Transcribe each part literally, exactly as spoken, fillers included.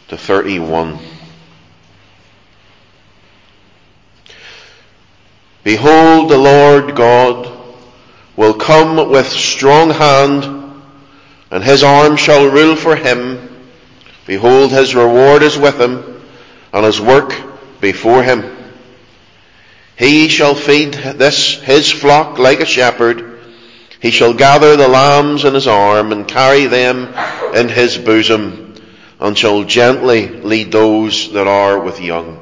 to thirty-one. Behold, the Lord God will come with strong hand, and his arm shall rule for him. Behold, his reward is with him, and his work before him. He shall feed this his flock like a shepherd. He shall gather the lambs in his arm, and carry them in his bosom, and shall gently lead those that are with young.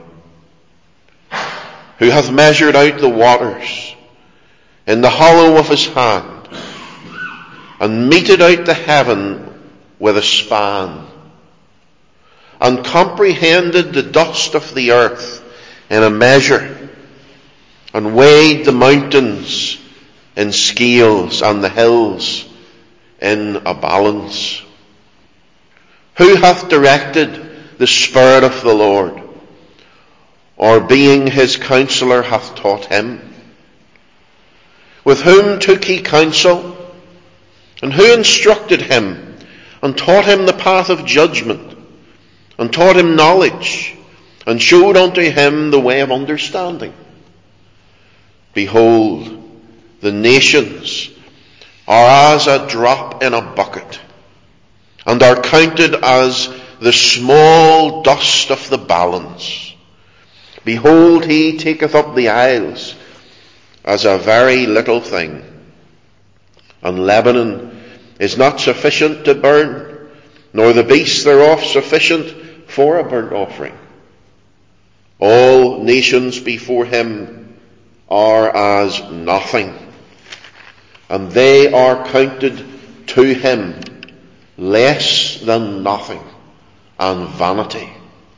Who hath measured out the waters in the hollow of his hand, and meted out the heaven with a span, and comprehended the dust of the earth in a measure, and weighed the mountains in scales, and the hills in a balance. Who hath directed the Spirit of the Lord, or being his counselor hath taught him? With whom took he counsel, and who instructed him, and taught him the path of judgment, and taught him knowledge, and showed unto him the way of understanding? Behold, the nations are as a drop in a bucket, and are counted as the small dust of the balance. Behold, he taketh up the isles as a very little thing, and Lebanon is not sufficient to burn, nor the beasts thereof sufficient for a burnt offering. All nations before him are as nothing, and they are counted to him less than nothing and vanity.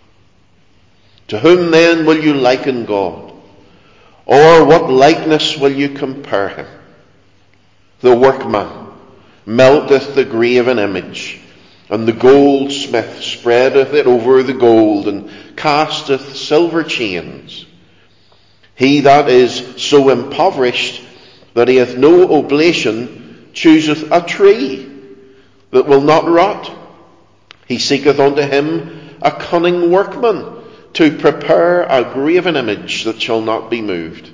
To whom then will you liken God? Or what likeness will you compare him? The workman melteth the graven image, and the goldsmith spreadeth it over the gold, and casteth silver chains. He that is so impoverished that he hath no oblation chooseth a tree that will not rot. He seeketh unto him a cunning workman, to prepare a graven image that shall not be moved.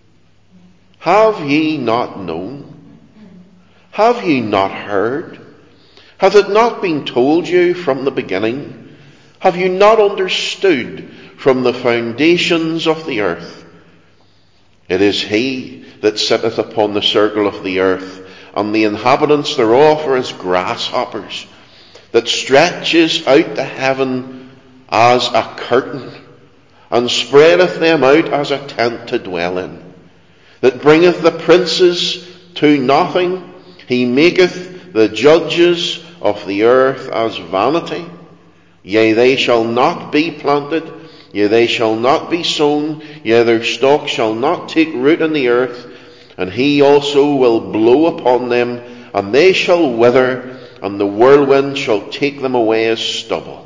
Have ye not known? Have ye not heard? Hath it not been told you from the beginning? Have you not understood from the foundations of the earth? It is he that sitteth upon the circle of the earth, and the inhabitants thereof are as grasshoppers, that stretches out the heaven as a curtain, and spreadeth them out as a tent to dwell in, that bringeth the princes to nothing. He maketh the judges of the earth as vanity. Yea, they shall not be planted, yea, they shall not be sown, yea, their stalk shall not take root in the earth, and he also will blow upon them, and they shall wither, and the whirlwind shall take them away as stubble.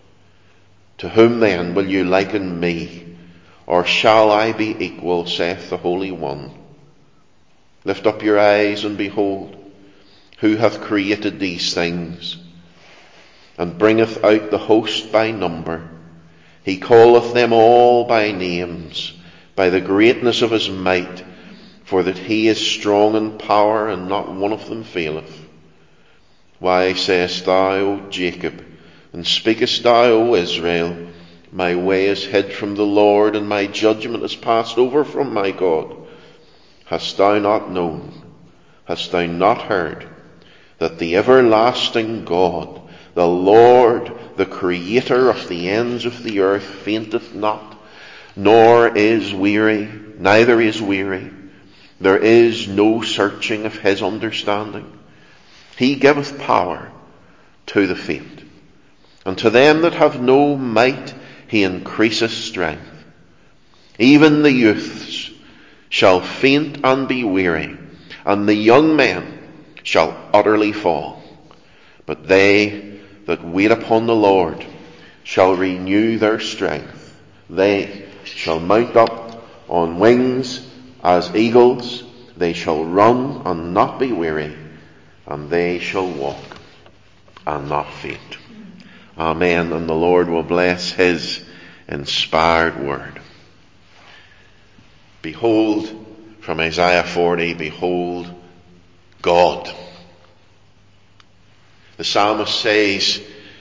To whom then will you liken me, or shall I be equal, saith the Holy One? Lift up your eyes and behold, who hath created these things, and bringeth out the host by number. He calleth them all by names, by the greatness of his might, for that he is strong in power, and not one of them faileth. Why sayest thou, O Jacob, and speakest thou, O Israel, my way is hid from the Lord, and my judgment is passed over from my God? Hast thou not known, hast thou not heard, that the everlasting God, the Lord, the Creator of the ends of the earth, fainteth not, nor is weary, neither is weary. There is no searching of his understanding. He giveth power to the faint, and to them that have no might he increaseth strength. Even the youths shall faint and be weary, and the young men shall utterly fall. But they that wait upon the Lord shall renew their strength. They shall mount up on wings as eagles. They shall run and not be weary, and they shall walk and not faint. Amen. And the Lord will bless his inspired word. Behold, from Isaiah forty, behold God. The psalmist says,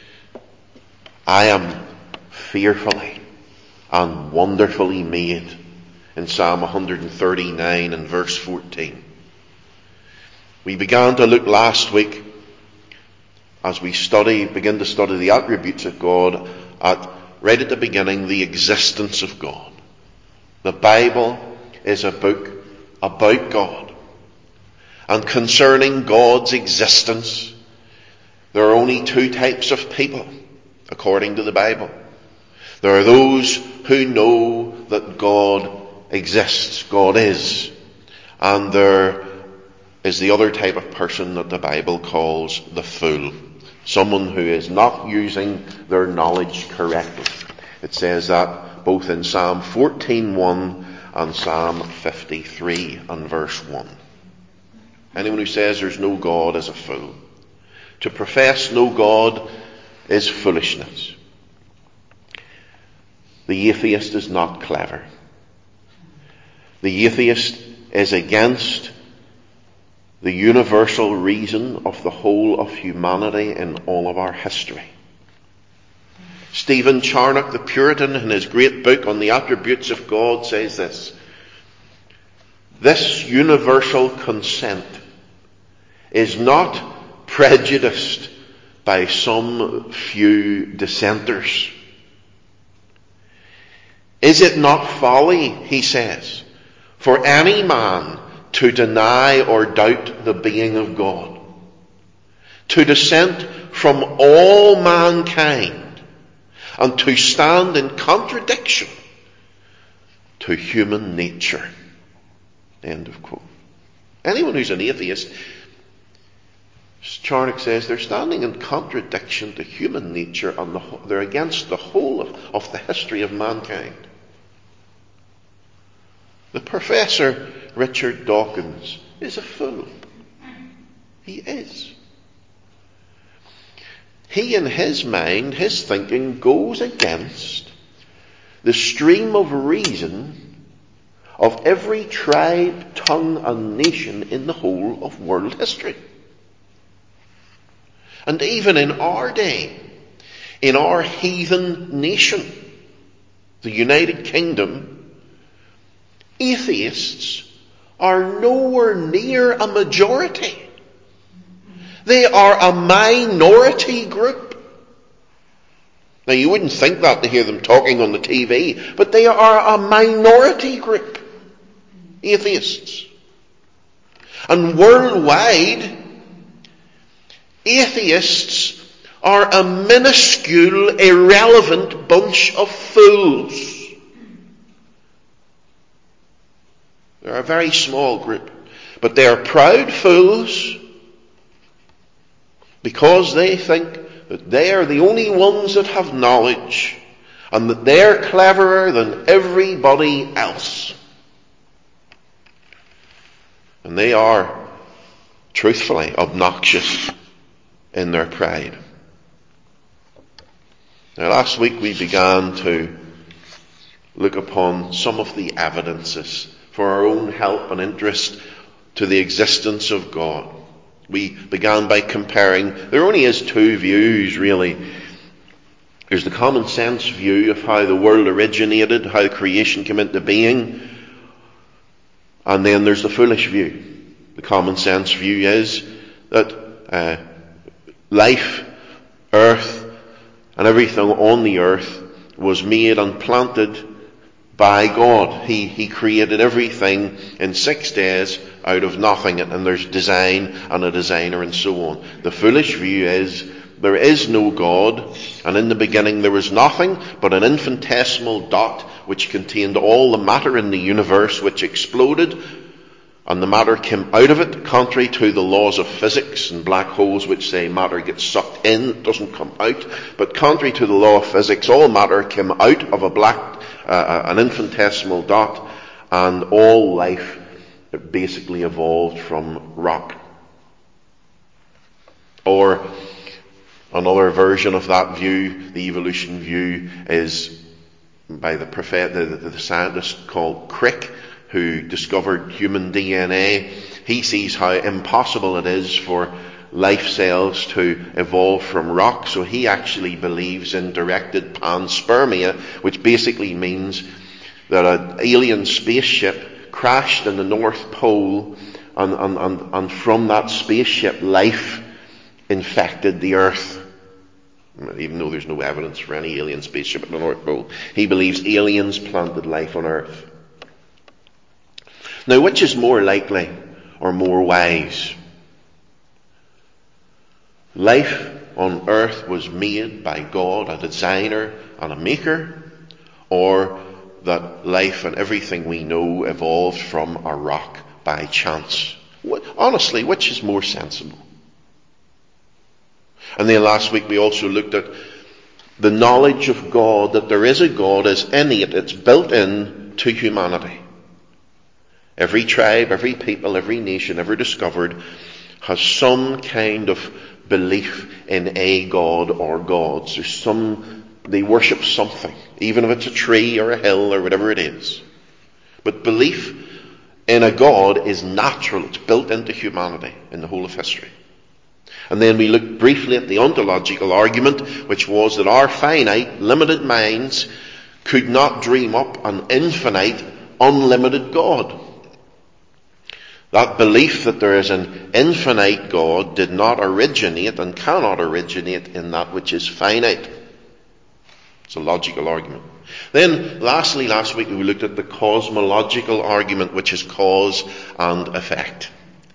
I am fearfully and wonderfully made, in Psalm one thirty-nine and verse fourteen. We began to look last week, as we study, begin to study the attributes of God, at right at the beginning, the existence of God. The Bible is a book about God. And concerning God's existence, there are only two types of people, according to the Bible. There are those who know that God exists, God is. And there is the other type of person that the Bible calls the fool. Someone who is not using their knowledge correctly. It says that both in Psalm fourteen one and Psalm fifty-three and verse one. Anyone who says there's no God is a fool. To profess no God is foolishness. The atheist is not clever. The atheist is against the universal reason of the whole of humanity in all of our history. Stephen Charnock, the Puritan, in his great book on the attributes of God, says this: this universal consent is not prejudiced by some few dissenters. Is it not folly, he says, for any man to deny or doubt the being of God, to dissent from all mankind, and to stand in contradiction to human nature? End of quote. Anyone who's an atheist, Charnock says, they're standing in contradiction to human nature, and the, they're against the whole of, of the history of mankind. The Professor Richard Dawkins is a fool. He is. He, in his mind, his thinking goes against the stream of reason of every tribe, tongue, and nation in the whole of world history. And even in our day, in our heathen nation, the United Kingdom, atheists are nowhere near a majority. They are a minority group. Now, you wouldn't think that to hear them talking on the T V, but they are a minority group, atheists. And worldwide, atheists are a minuscule, irrelevant bunch of fools. They're a very small group, but they are proud fools because they think that they are the only ones that have knowledge and that they're cleverer than everybody else. And they are, truthfully, obnoxious in their pride. Now, last week we began to look upon some of the evidences for our own help and interest to the existence of God. We began by comparing, there only is two views really. There's the common sense view of how the world originated, how creation came into being, and then there's the foolish view. The common sense view is that uh, life, earth, and everything on the earth was made and planted by God. He, he created everything in six days out of nothing, and there's design and a designer and so on. The foolish view is there is no God, and in the beginning there was nothing but an infinitesimal dot which contained all the matter in the universe, which exploded, and the matter came out of it, contrary to the laws of physics and black holes which say matter gets sucked in, it doesn't come out. But contrary to the law of physics, all matter came out of a black Uh, an infinitesimal dot, and all life basically evolved from rock. Or Another version of that view, the evolution view, is by the, prophet, the, the, the scientist called Crick, who discovered human D N A. He sees how impossible it is for life cells to evolve from rock, so he actually believes in directed panspermia, which basically means that an alien spaceship crashed in the North Pole, and, and, and, and from that spaceship life infected the Earth. Even though there's no evidence for any alien spaceship at the North Pole, he believes aliens planted life on Earth. Now, which is more likely or more wise? Life on Earth was made by God, a designer and a maker, or that life and everything we know evolved from a rock by chance? Honestly, which is more sensible? And then last week we also looked at the knowledge of God, that there is a God, is innate, it's built in to humanity. Every tribe, every people, every nation ever discovered has some kind of belief in a God or gods. There's some, they worship something, even if it's a tree or a hill or whatever it is. But belief in a God is natural. It's built into humanity in the whole of history. And then we looked briefly at the ontological argument, which was that our finite, limited minds could not dream up an infinite, unlimited God. That belief that there is an infinite God did not originate and cannot originate in that which is finite. It's a logical argument. Then, lastly, last week we looked at the cosmological argument, which is cause and effect.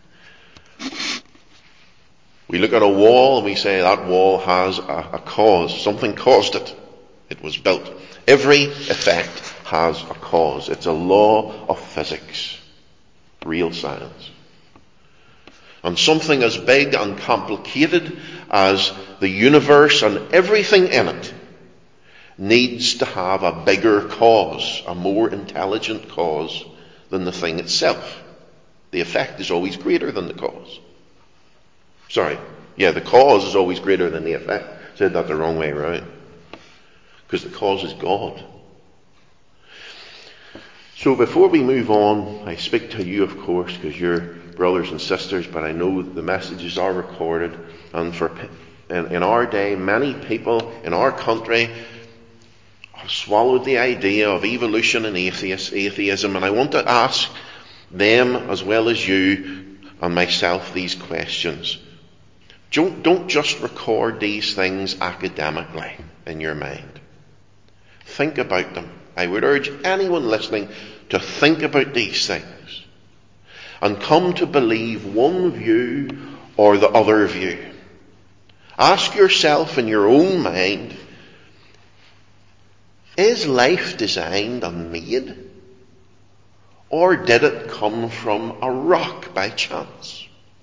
We look at a wall and we say that wall has a, a cause. Something caused it. It was built. Every effect has a cause. It's a law of physics. Real science. And something as big and complicated as the universe and everything in it needs to have a bigger cause, a more intelligent cause than the thing itself. The effect is always greater than the cause. Sorry, yeah, the cause is always greater than the effect. I said that the wrong way around. Because the cause is God. So before we move on, I speak to you, of course, because you're brothers and sisters, but I know the messages are recorded. And for in, in our day, many people in our country have swallowed the idea of evolution and atheist, atheism. And I want to ask them, as well as you and myself, these questions. Don't, don't just record these things academically in your mind. Think about them. I would urge anyone listening to think about these things and come to believe one view or the other view. Ask yourself in your own mind, is life designed and made? Or did it come from a rock by chance?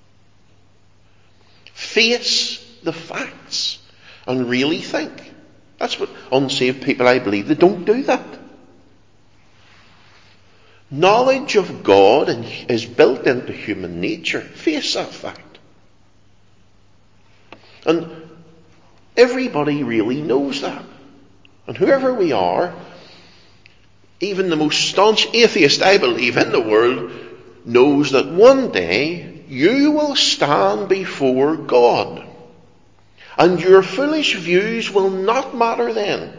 Face the facts and really think. That's what unsaved people, I believe, they don't do that. Knowledge of God is built into human nature. Face that fact. And everybody really knows that. And whoever we are, even the most staunch atheist, I believe, in the world, knows that one day you will stand before God. And your foolish views will not matter then.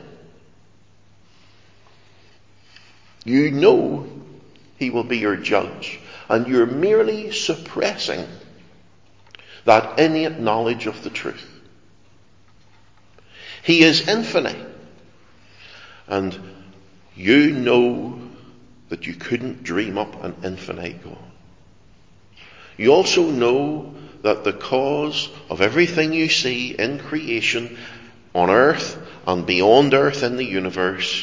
You know He will be your judge. And you're merely suppressing that innate knowledge of the truth. He is infinite. And you know that you couldn't dream up an infinite God. You also know that the cause of everything you see in creation, on earth and beyond earth in the universe,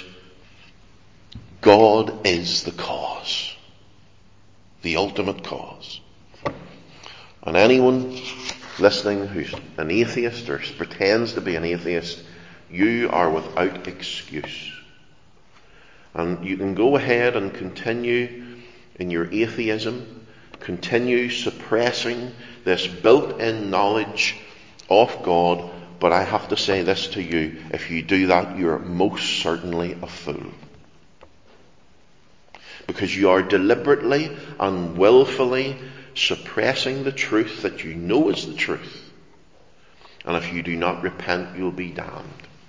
God is the cause. The ultimate cause. And anyone listening who's an atheist or pretends to be an atheist, you are without excuse. And you can go ahead and continue in your atheism, continue suppressing this built-in knowledge of God, But I have to say this to you, if you do that, you're most certainly a fool. Because you are deliberately and willfully suppressing the truth that you know is the truth. And if you do not repent, you'll be damned.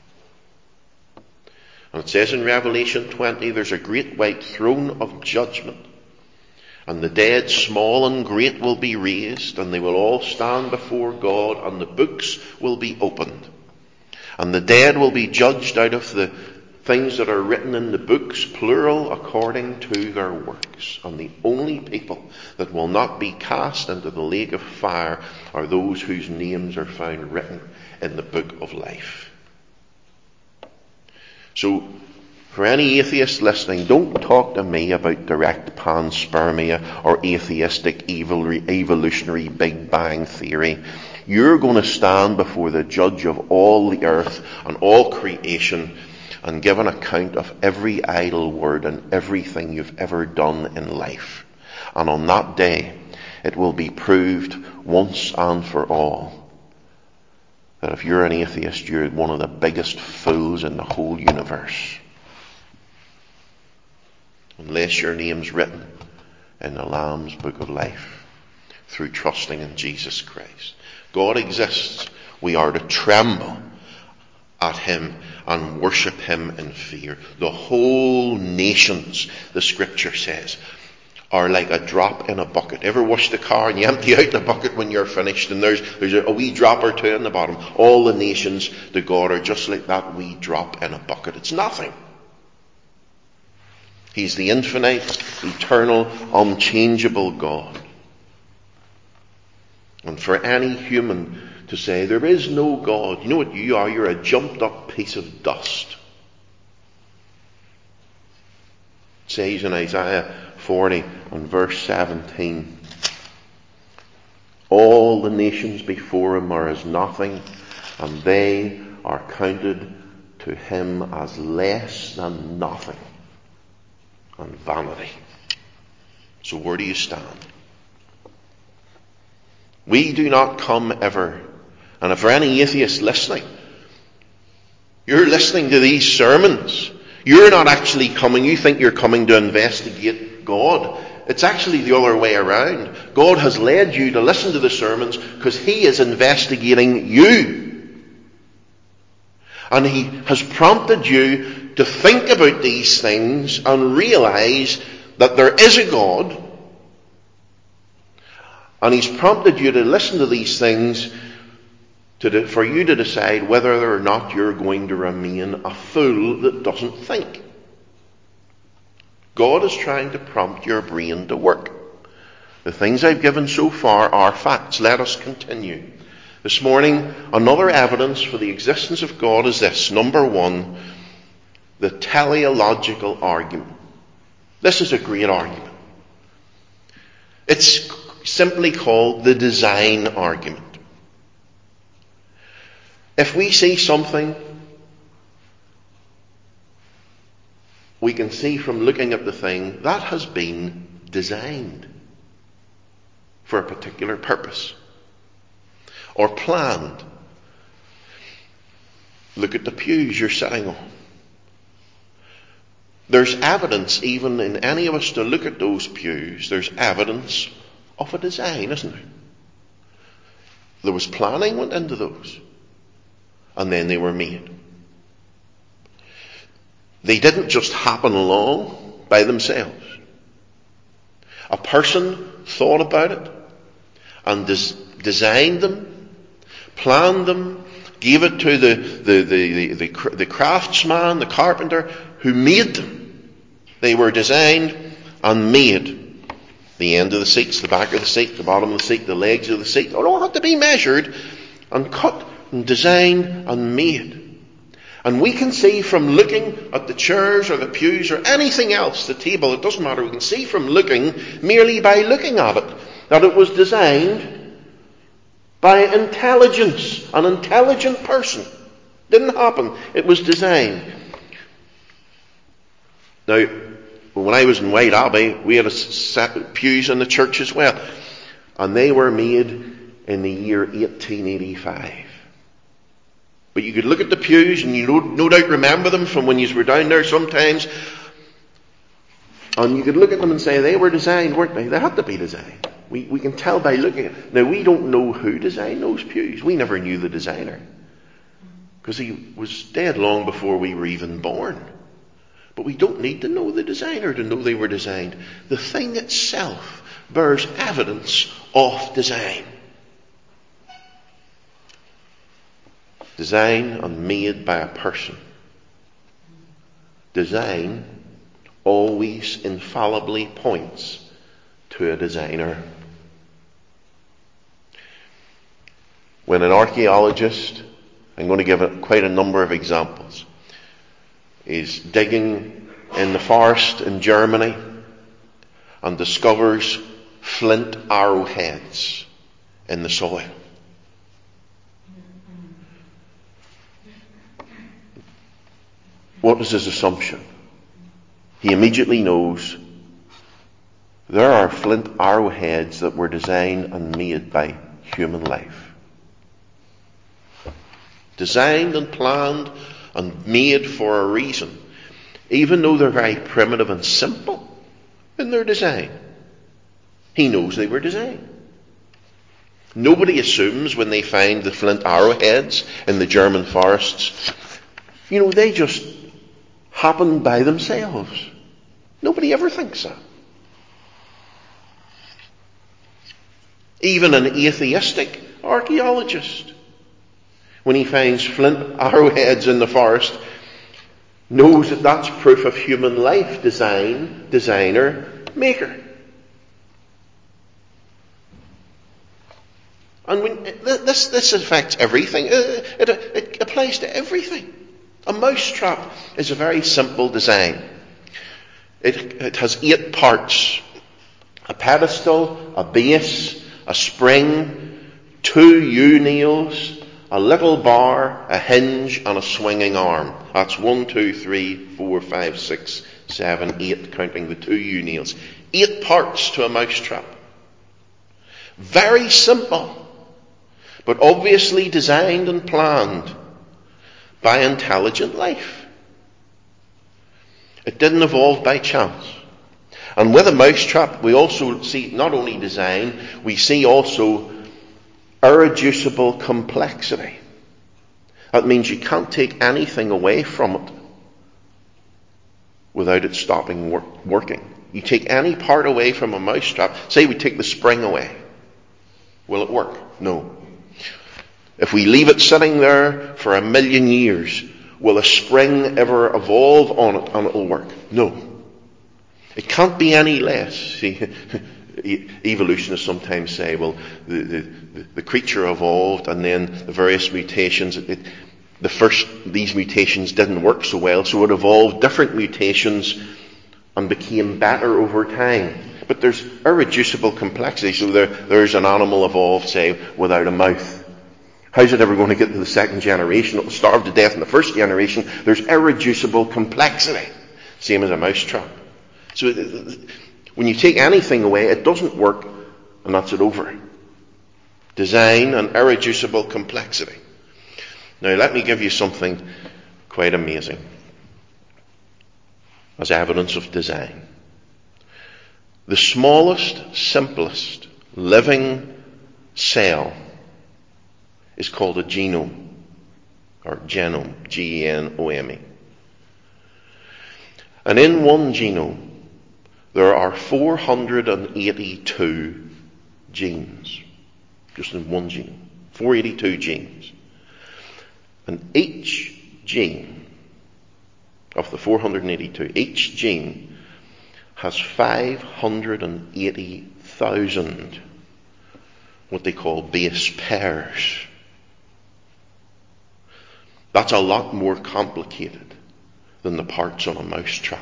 And it says in Revelation twenty, there's a great white throne of judgment. And the dead, small and great, will be raised, and they will all stand before God, and the books will be opened. And the dead will be judged out of the things that are written in the books, plural, according to their works. And the only people that will not be cast into the lake of fire are those whose names are found written in the book of life. So, for any atheist listening, don't talk to me about direct panspermia or atheistic evolutionary Big Bang theory. You're going to stand before the judge of all the earth and all creation and give an account of every idle word and everything you've ever done in life. And on that day, it will be proved once and for all that if you're an atheist, you're one of the biggest fools in the whole universe. Unless your name's written in the Lamb's book of life through trusting in Jesus Christ. God exists. We are to tremble at him and worship him in fear. The whole nations, the scripture says, are like a drop in a bucket. Ever wash the car and you empty out the bucket when you're finished and there's, there's a wee drop or two in the bottom? All the nations to God are just like that wee drop in a bucket. It's nothing. He's the infinite, eternal, unchangeable God. And for any human to say, there is no God, you know what you are? You're a jumped up piece of dust. It says in Isaiah forty and verse seventeen, all the nations before him are as nothing, and they are counted to him as less than nothing and vanity. So where do you stand? We do not come ever. And if for any atheist listening, you're listening to these sermons, you're not actually coming, you think you're coming to investigate God. It's actually the other way around. God has led you to listen to the sermons because he is investigating you. And he has prompted you to think about these things and realize that there is a God. And he's prompted you to listen to these things to de- for you to decide whether or not you're going to remain a fool that doesn't think. God is trying to prompt your brain to work. The things I've given so far are facts. Let us continue. This morning, another evidence for the existence of God is this. Number one, the teleological argument. This is a great argument. It's simply called the design argument. If we see something, we can see from looking at the thing that has been designed for a particular purpose or planned. Look at the pews you're sitting on. There's evidence, even in any of us to look at those pews, there's evidence of a design, isn't there? There was planning went into those. And then they were made. They didn't just happen along by themselves. A person thought about it and des- designed them, planned them, gave it to the, the, the, the, the, the craftsman, the carpenter, who made them. They were designed and made. The end of the seats, the back of the seat, the bottom of the seat, the legs of the seat, they all had to be measured and cut and designed and made. And we can see from looking at the chairs or the pews or anything else, the table, it doesn't matter, we can see from looking, merely by looking at it, that it was designed by intelligence, an intelligent person. Didn't happen, it was designed. Now, when I was in White Abbey, we had a set of pews in the church as well. And they were made in the year eighteen eighty-five. But you could look at the pews, and you no, no doubt remember them from when you were down there sometimes, and you could look at them and say they were designed, weren't they? They had to be designed. We, we can tell by looking at it. Now, we don't know who designed those pews. We never knew the designer, because he was dead long before we were even born. But we don't need to know the designer to know they were designed. The thing itself bears evidence of design. Design and made by a person. Design always infallibly points to a designer. When an archaeologist, I'm going to give it quite a number of examples, is digging in the forest in Germany and discovers flint arrowheads in the soil. What is his assumption? He immediately knows there are flint arrowheads that were designed and made by human life. Designed and planned and made for a reason, even though they're very primitive and simple in their design. He knows they were designed. Nobody assumes when they find the flint arrowheads in the German forests, you know, they just happen by themselves. Nobody ever thinks that. Even an atheistic archaeologist, when he finds flint arrowheads in the forest, knows that that's proof of human life, design, designer, maker. And when, this, this affects everything. It, it, it applies to everything. A mousetrap is a very simple design. It, it has eight parts. A pedestal, a base, a spring, two U-nails, a little bar, a hinge, and a swinging arm. That's one, two, three, four, five, six, seven, eight, counting the two U-nails. Eight parts to a mousetrap. Very simple, but obviously designed and planned by intelligent life. It didn't evolve by chance. And with a mousetrap, we also see not only design, we see also irreducible complexity. That means you can't take anything away from it without it stopping work, working. You take any part away from a mousetrap, say we take the spring away, will it work? No. If we leave it sitting there for a million years, will a spring ever evolve on it and it'll work? No. It can't be any less. See, evolutionists sometimes say, well, the, the, the creature evolved and then the various mutations, it, the first, these mutations didn't work so well, so it evolved different mutations and became better over time. But there's irreducible complexity, so there, there's an animal evolved, say, without a mouth. How's it ever going to get to the second generation? It'll starve to death in the first generation. There's irreducible complexity. Same as a mousetrap. So when you take anything away, it doesn't work, and that's it over. Design and irreducible complexity. Now let me give you something quite amazing as evidence of design. The smallest, simplest living cell is called a genome, or genome, G E N O M E. And in one genome, there are four hundred eighty-two genes, just in one gene, four hundred eighty-two genes. And each gene, of the four hundred eighty-two, each gene has five hundred eighty thousand what they call base pairs. That's a lot more complicated than the parts on a mousetrap.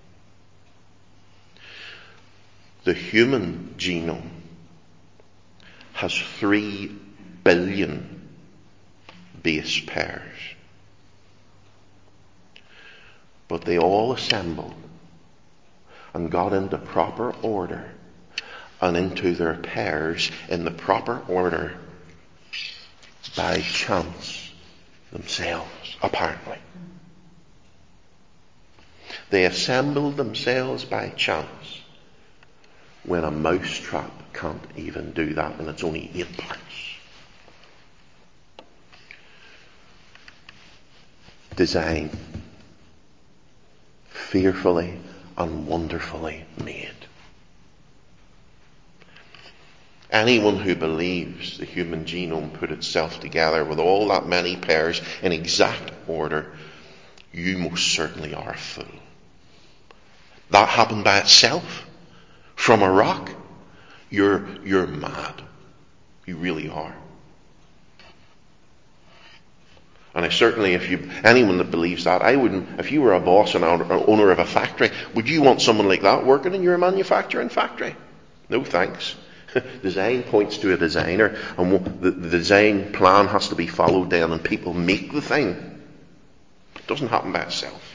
The human genome has three billion base pairs. But they all assembled and got into proper order and into their pairs in the proper order by chance. themselves, apparently. They assembled themselves by chance when a mousetrap can't even do that, and it's only eight parts. Design. Fearfully and wonderfully made. Anyone who believes the human genome put itself together with all that many pairs in exact order, you most certainly are a fool. That happened by itself from a rock. You're, you're mad. You really are. And I certainly, if you, anyone that believes that, I wouldn't, if you were a boss and owner of a factory, would you want someone like that working in your manufacturing factory? No thanks. Design points to a designer, and the, the design plan has to be followed then, and people make the thing. It doesn't happen by itself.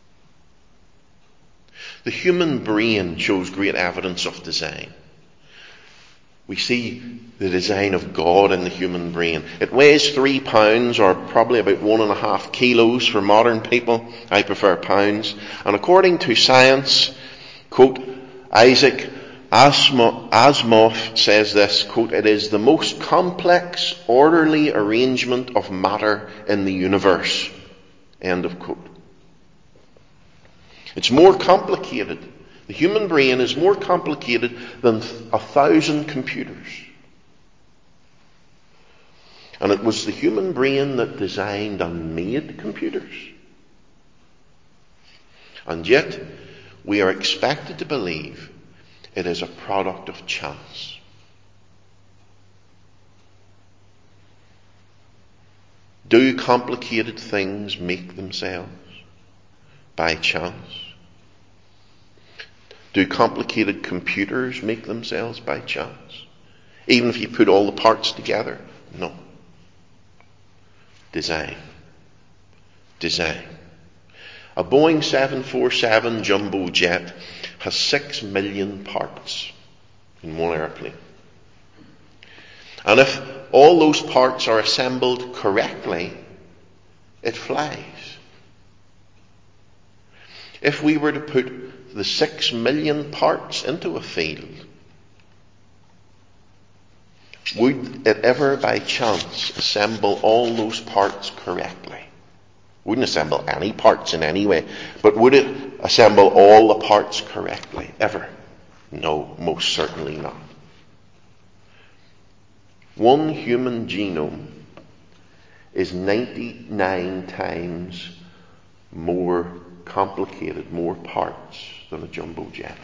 The human brain shows great evidence of design. We see the design of God in the human brain. It weighs three pounds, or probably about one and a half kilos for modern people. I prefer pounds. And according to science, quote, Isaac Asimov says this, quote, it is the most complex, orderly arrangement of matter in the universe. End of quote. It's more complicated. The human brain is more complicated than a thousand computers. And it was the human brain that designed and made computers. And yet, we are expected to believe it is a product of chance. Do complicated things make themselves by chance? Do complicated computers make themselves by chance? Even if you put all the parts together? No. Design. Design. A Boeing seven forty-seven jumbo jet has six million parts in one airplane. And if all those parts are assembled correctly, it flies. If we were to put the six million parts into a field, would it ever by chance assemble all those parts correctly? Wouldn't assemble any parts in any way, but would it assemble all the parts correctly? Ever? No, most certainly not. One human genome is ninety-nine times more complicated, more parts than a jumbo jet.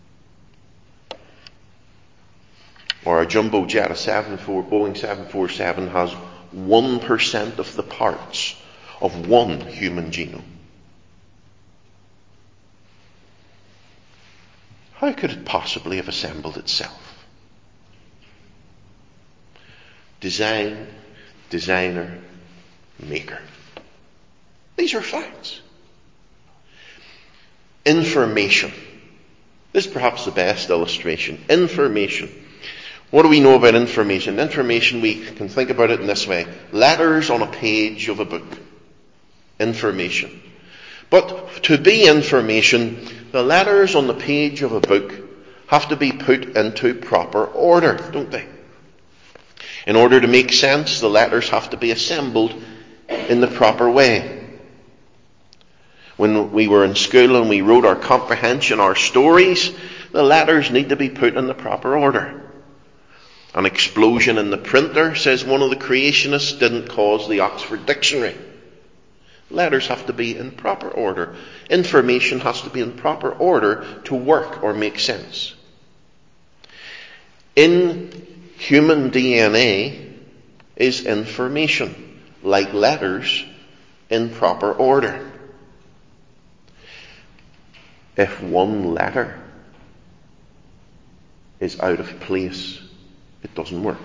Or a jumbo jet, a Boeing seven forty-seven, has one percent of the parts of one human genome. How could it possibly have assembled itself? Design, designer, maker. These are facts. Information. This is perhaps the best illustration. Information. What do we know about information? Information, we can think about it in this way. Letters on a page of a book. Information. But to be information, the letters on the page of a book have to be put into proper order, don't they? In order to make sense, the letters have to be assembled in the proper way. When we were in school and we wrote our comprehension, our stories, the letters need to be put in the proper order. An explosion in the printer, says one of the creationists, didn't cause the Oxford Dictionary. Letters have to be in proper order. Information has to be in proper order to work or make sense. In human D N A is information, like letters, in proper order. If one letter is out of place, it doesn't work.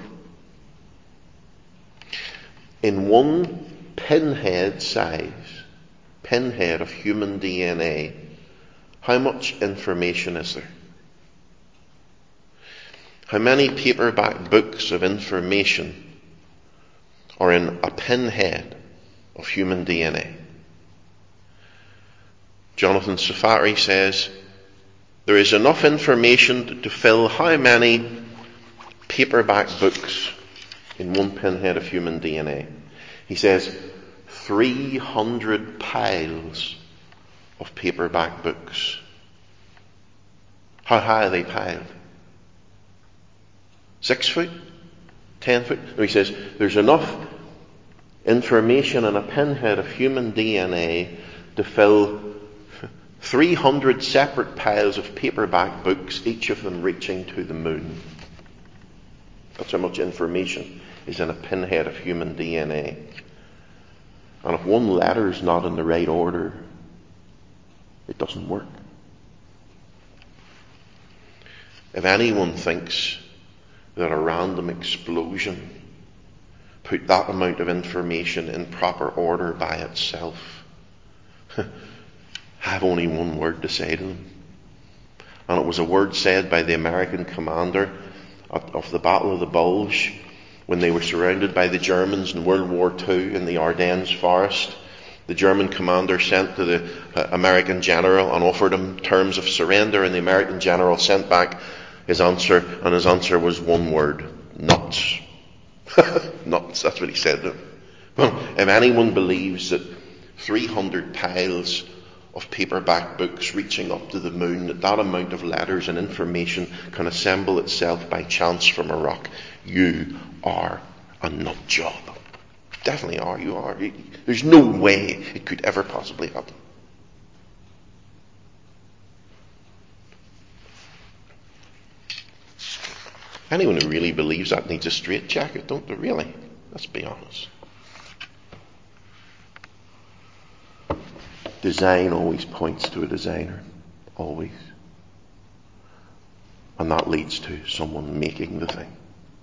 In one pinhead size, pinhead of human D N A, how much information is there? How many paperback books of information are in a pinhead of human D N A. Jonathan Safari says, there is enough information to, to fill how many paperback books in one pinhead of human D N A? He says, three hundred piles of paperback books. How high are they piled? Six foot? Ten foot? No, he says, there's enough information in a pinhead of human D N A to fill three hundred separate piles of paperback books, each of them reaching to the moon. That's how much information is in a pinhead of human D N A. And if one letter is not in the right order, it doesn't work. If anyone thinks that a random explosion put that amount of information in proper order by itself, I have only one word to say to them. And it was a word said by the American commander of the Battle of the Bulge when they were surrounded by the Germans in World War Two in the Ardennes forest. The German commander sent to the American general and offered him terms of surrender, and the American general sent back his answer, and his answer was one word: nuts. Nuts, that's what he said to him. Well, if anyone believes that three hundred piles of paperback books reaching up to the moon, that that amount of letters and information can assemble itself by chance from a rock, you are a nut job. Definitely are, you are. There's no way it could ever possibly happen. Anyone who really believes that needs a straitjacket, don't they, really? Let's be honest. Design always points to a designer. Always. And that leads to someone making the thing.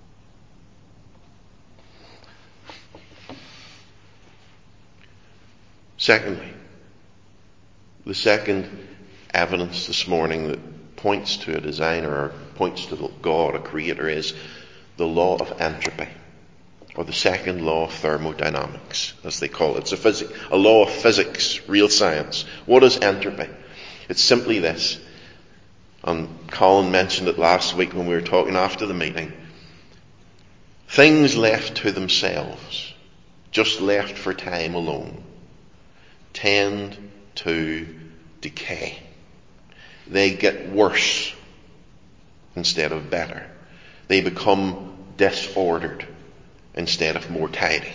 Secondly, the second evidence this morning that points to a designer or points to God, a creator, is the law of entropy, or the second law of thermodynamics, as they call it. It's a, phys- a law of physics, real science. What is entropy? It's simply this. And Colin mentioned it last week when we were talking after the meeting. Things left to themselves, just left for time alone, tend to decay. They get worse instead of better. They become disordered instead of more tidy.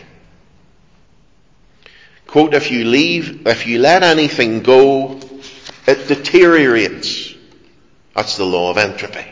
Quote, if you leave, if you let anything go, it deteriorates. That's the law of entropy.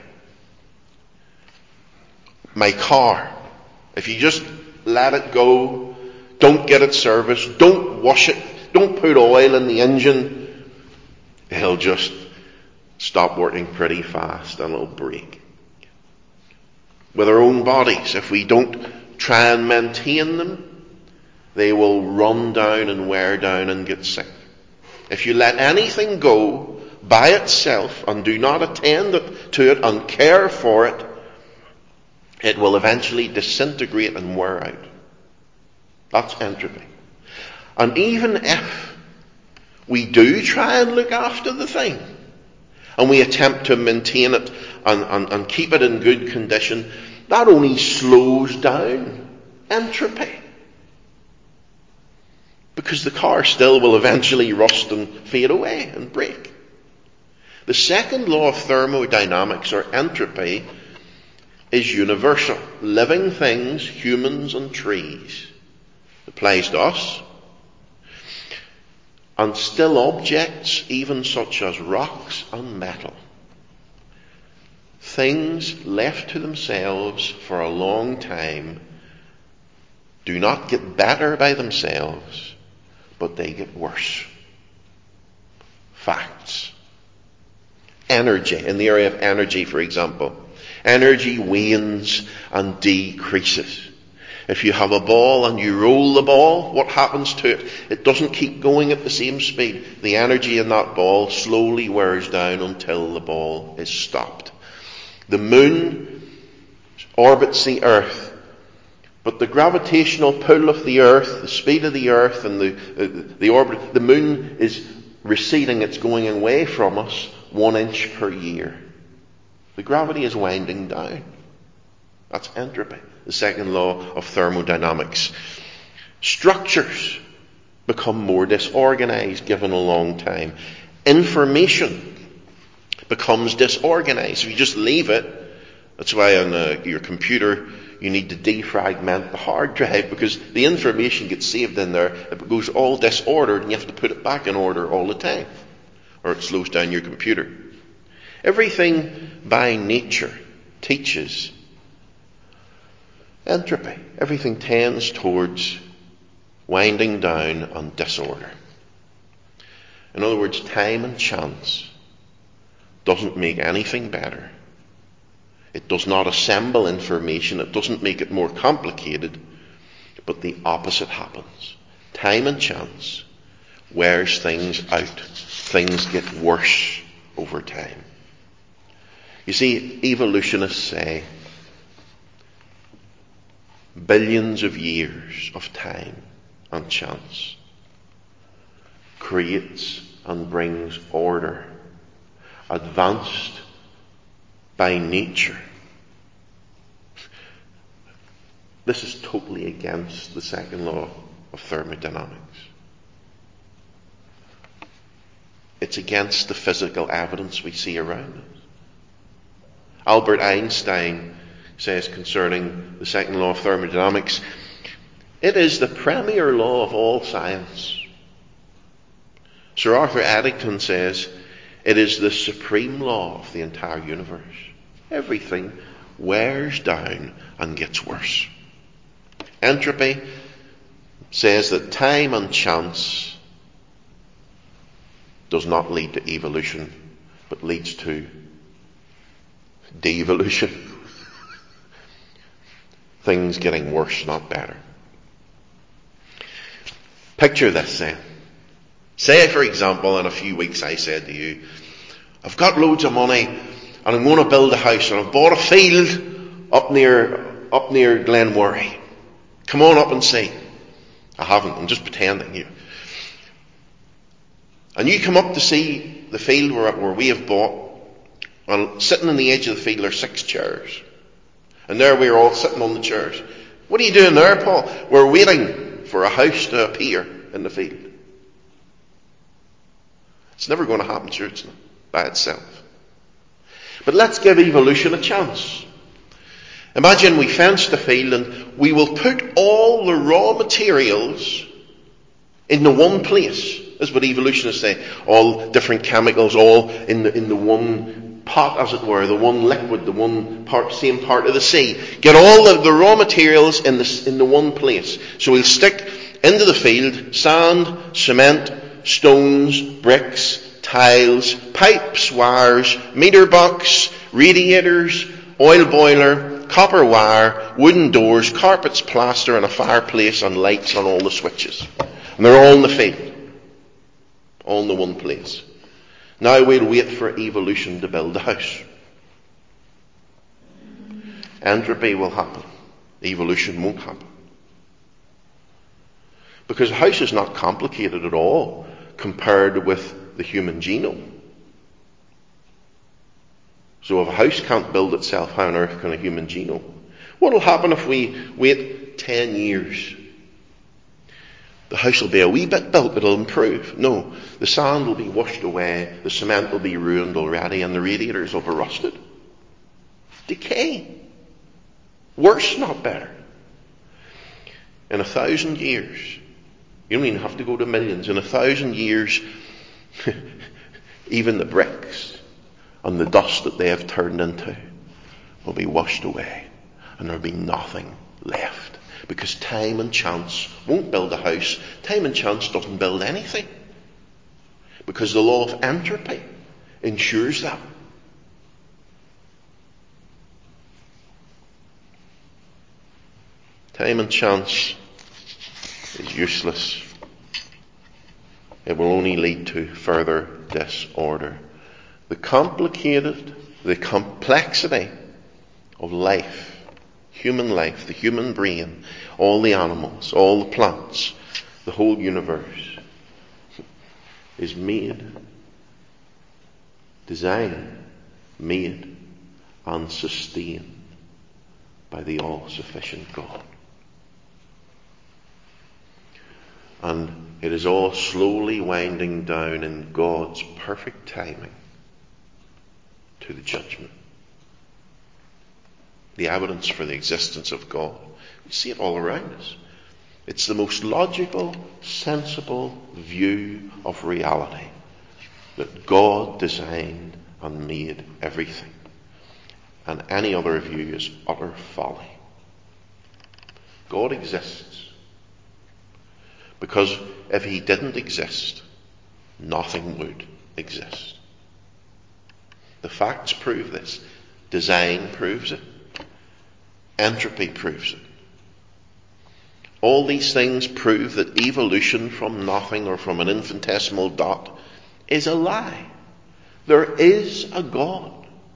My car, if you just let it go, don't get it serviced, don't wash it, don't put oil in the engine, it'll just stop working pretty fast and it'll break. With our own bodies, if we don't try and maintain them, they will run down and wear down and get sick. If you let anything go by itself and do not attend it, to it and care for it, it will eventually disintegrate and wear out. That's entropy. And even if we do try and look after the thing, and we attempt to maintain it and, and, and keep it in good condition, that only slows down entropy. Because the car still will eventually rust and fade away and break. The second law of thermodynamics, or entropy, is universal. Living things, humans and trees, applies to us. And still objects, even such as rocks and metal. Things left to themselves for a long time do not get better by themselves, but they get worse. Facts. Energy, in the area of energy, for example. Energy wanes and decreases. If you have a ball and you roll the ball, what happens to it? It doesn't keep going at the same speed. The energy in that ball slowly wears down until the ball is stopped. The moon orbits the earth But the gravitational pull of the earth, the speed of the earth and the, uh, the orbit, the moon is receding, it's going away from us one inch per year. The gravity is winding down. That's entropy, the second law of thermodynamics. Structures become more disorganized given a long time. Information becomes disorganized. If you just leave it, that's why on uh, your computer you need to defragment the hard drive, because the information gets saved in there. It goes all disordered and you have to put it back in order all the time, or it slows down your computer. Everything by nature teaches entropy. Everything tends towards winding down and disorder. In other words, time and chance doesn't make anything better. It does not assemble information. It doesn't make it more complicated. But the opposite happens. Time and chance wears things out. Things get worse over time. You see, evolutionists say billions of years of time and chance creates and brings order, advanced by nature. This is totally against the second law of thermodynamics. It's against the physical evidence we see around us. Albert Einstein says concerning the second law of thermodynamics, it is the premier law of all science. Sir Arthur Eddington says, it is the supreme law of the entire universe. Everything wears down and gets worse. Entropy says that time and chance does not lead to evolution, but leads to devolution. Things getting worse, not better. Picture this then. Say, for example, in a few weeks I said to you, I've got loads of money and I'm going to build a house and I've bought a field up near up near Glenworry. Come on up and see. I haven't, I'm just pretending you. And you come up to see the field where, where we have bought, and sitting on the edge of the field are six chairs. And there we are all sitting on the chairs. What are you doing there, Paul? We're waiting for a house to appear in the field. It's never going to happen, sure, it's not, by itself. But let's give evolution a chance. Imagine we fence the field and we will put all the raw materials in the one place. That's what evolutionists say. All different chemicals, all in the, in the one pot, as it were, the one liquid, the one part, same part of the sea. Get all the, the raw materials in the, in the one place. So we'll stick into the field sand, cement, stones, bricks, tiles, pipes, wires, meter box, radiators, oil boiler, copper wire, wooden doors, carpets, plaster, and a fireplace and lights on all the switches. And they're all in the field. All in the one place. Now we'll wait for evolution to build a house. Entropy will happen. Evolution won't happen. Because a house is not complicated at all compared with the human genome. So if a house can't build itself, how on earth can a human genome? What will happen if we wait ten years? The house will be a wee bit built, it'll improve. No, the sand will be washed away, the cement will be ruined already, and the radiators will be rusted. Decay. Worse, not better. In a thousand years, you don't even have to go to millions, in a thousand years, even the bricks and the dust that they have turned into will be washed away, and there'll be nothing left. Because time and chance won't build a house. Time and chance doesn't build anything. Because the law of entropy ensures that. Time and chance is useless. It will only lead to further disorder. The complicated, the complexity of life, human life, the human brain, all the animals, all the plants, the whole universe is made, designed, made, and sustained by the all-sufficient God. And it is all slowly winding down in God's perfect timing to the judgment. The evidence for the existence of God. We see it all around us. It's the most logical, sensible view of reality that God designed and made everything. And any other view is utter folly. God exists. Because if he didn't exist, nothing would exist. The facts prove this. Design proves it. Entropy proves it. All these things prove that evolution from nothing or from an infinitesimal dot is a lie. There is a God.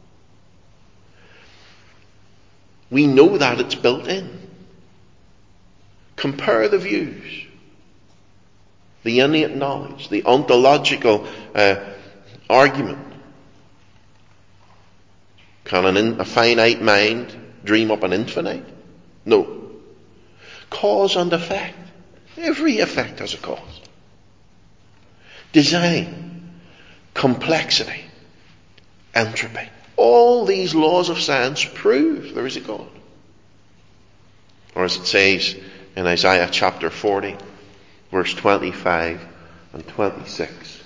We know that it's built in. Compare the views. The innate knowledge, the ontological uh, argument. Can an in, a finite mind dream up an infinite? No. Cause and effect. Every effect has a cause. Design, complexity, entropy. All these laws of science prove there is a God. Or as it says in Isaiah chapter forty, verse twenty-five and twenty-six.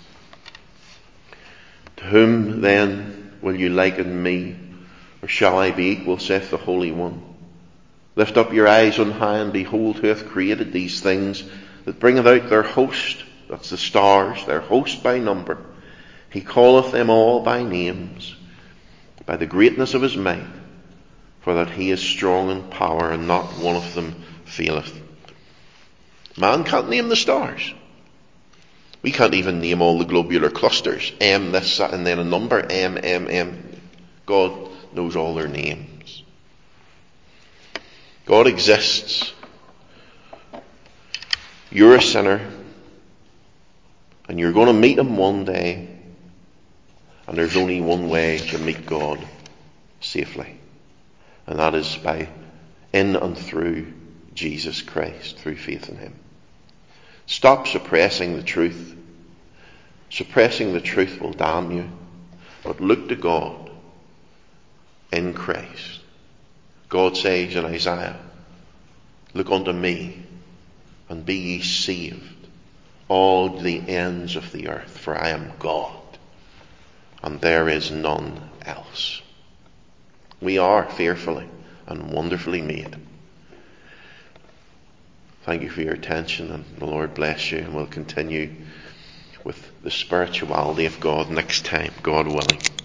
To whom then will you liken me, or shall I be equal, saith the Holy One? Lift up your eyes on high, and behold who hath created these things, that bringeth out their host, that's the stars, their host by number. He calleth them all by names, by the greatness of his might, for that he is strong in power, and not one of them faileth. Man can't name the stars. We can't even name all the globular clusters. M, this, and then a number. M, M, M. God knows all their names. God exists. You're a sinner. And you're going to meet him one day. And there's only one way to meet God safely. And that is by in and through Jesus Christ, through faith in him. Stop suppressing the truth. Suppressing the truth will damn you. But look to God in Christ. God says in Isaiah, look unto me, and be ye saved, all the ends of the earth, for I am God, and there is none else. We are fearfully and wonderfully made. Thank you for your attention, and the Lord bless you, and we'll continue with the spirituality of God next time, God willing.